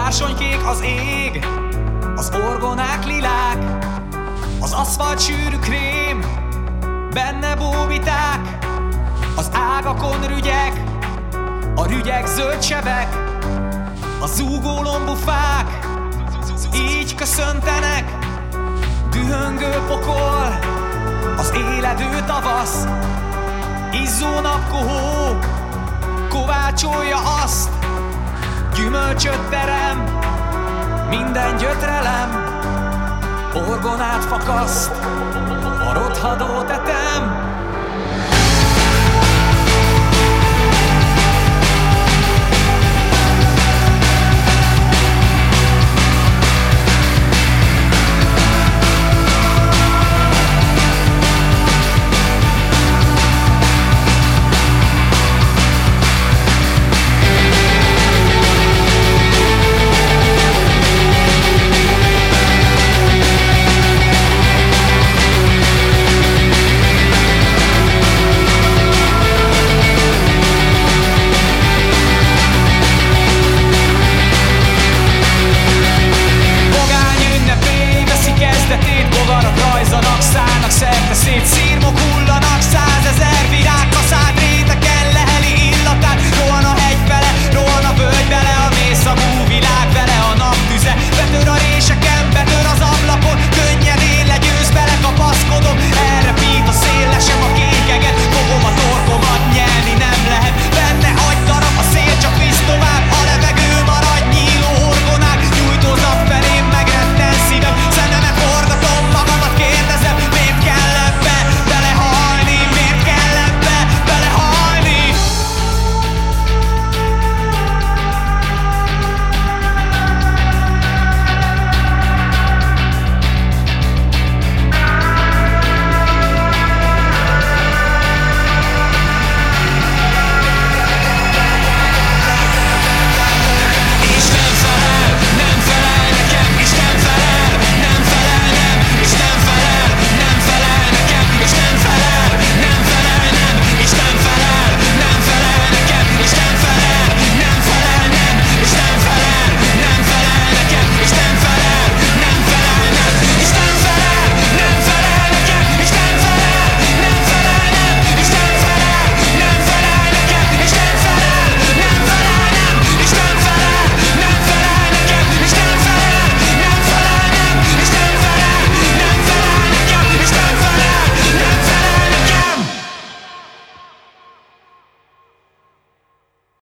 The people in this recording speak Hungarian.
bársonykék az ég, az orgonák lilák, az aszfalt sűrű krém, benne bóbiták, az ágakon rügyek, a rügyek zöld sebek, a zúgó lombú fák, így köszöntenek. Dühöngő pokol, az éledő tavasz, izzó napkohó kovácsolja azt. Gyümölcsöt terem, minden gyötrelem, orgonát fakaszt, a rothadó tetem.